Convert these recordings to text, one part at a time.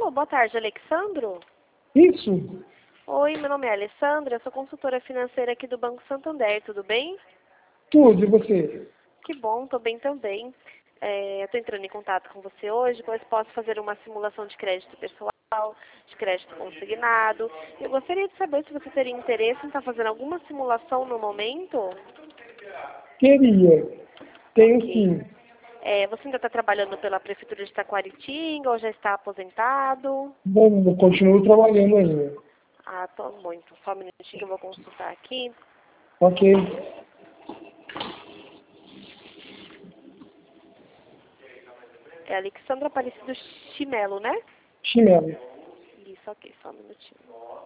Alô, boa tarde, Alexandro? Isso, Oi, meu nome é Alessandra, eu sou consultora financeira aqui do Banco Santander, tudo bem? tudo, e você? Que bom, tô bem também. Eu tô entrando em contato com você hoje, pois posso fazer uma simulação de crédito pessoal, de crédito consignado. Eu gostaria de saber se você teria interesse em estar fazendo alguma simulação no momento. Queria, tenho Ok. sim. Você ainda está trabalhando pela Prefeitura de Taquaritinga ou já está aposentado? Bom, eu continuo trabalhando ainda. Ah, tô muito. Só um minutinho que eu vou consultar aqui. Ok, É Alexandra Aparecido Chimelo, né? chinelo. Isso, ok, só um minutinho.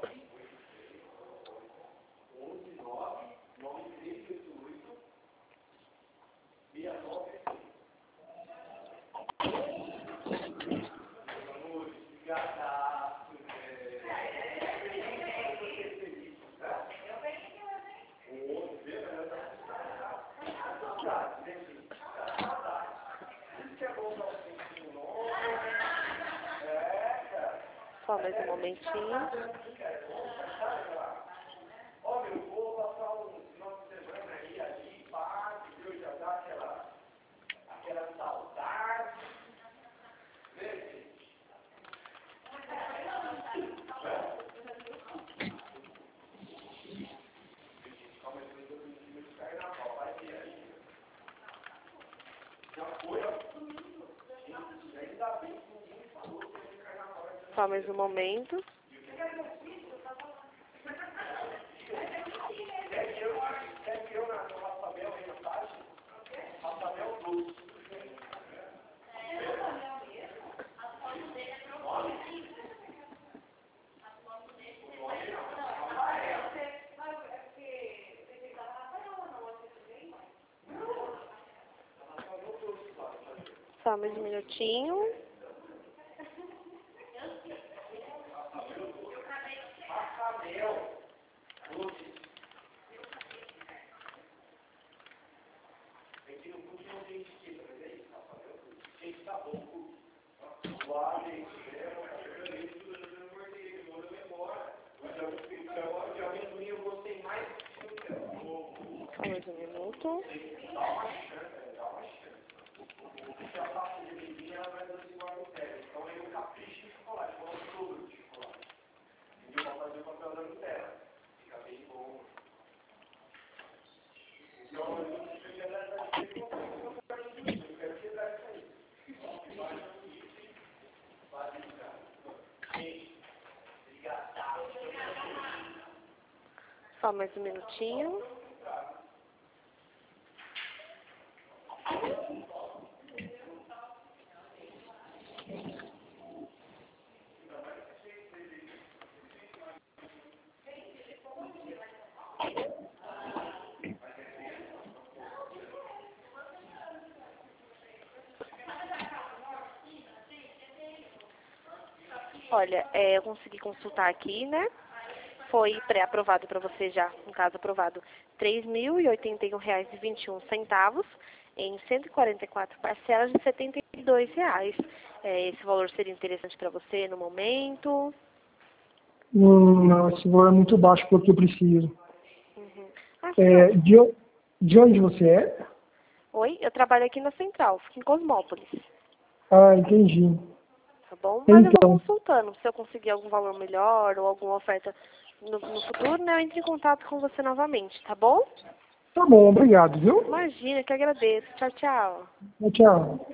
Só mais um momentinho. Só mais um momento. Só mais um minutinho. Só mais um minuto. Só mais um minutinho. Olha, eu consegui consultar aqui, né? Foi pré-aprovado para você já, no caso aprovado, R$ 3.081,21 em 144 parcelas de R$ 72. Esse valor seria interessante para você no momento? Não, esse valor é muito baixo para o que eu preciso. Uhum. Ah, sim, É, de onde você é? oi, eu trabalho aqui na Central, fico em Cosmópolis, Ah, entendi. tá bom? Mas eu vou Então, consultando, se eu conseguir algum valor melhor ou alguma oferta no futuro, né, eu entro em contato com você novamente, tá bom? tá bom, obrigado, viu? Imagina, que agradeço. Tchau, tchau. Tchau.